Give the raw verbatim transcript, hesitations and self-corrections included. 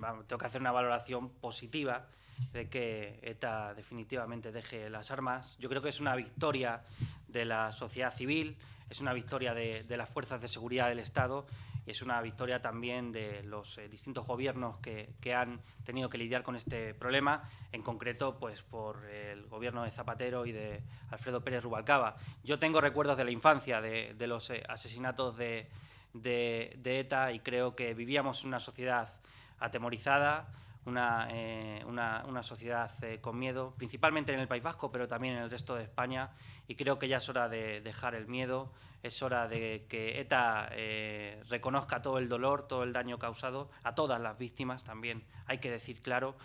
tengo que hacer una valoración positiva de que ETA definitivamente deje las armas. Yo creo que es una victoria de la sociedad civil, es una victoria de, de las fuerzas de seguridad del Estado y es una victoria también de los eh, distintos gobiernos que, que han tenido que lidiar con este problema, en concreto pues por el gobierno de Zapatero y de Alfredo Pérez Rubalcaba. Yo tengo recuerdos de la infancia de, de los eh, asesinatos de, de, de ETA y creo que vivíamos una sociedad atemorizada, Una, eh, una, una sociedad eh, con miedo, principalmente en el País Vasco, pero también en el resto de España, y creo que ya es hora de dejar el miedo, es hora de que ETA eh, reconozca todo el dolor, todo el daño causado, a todas las víctimas también, hay que decir claro,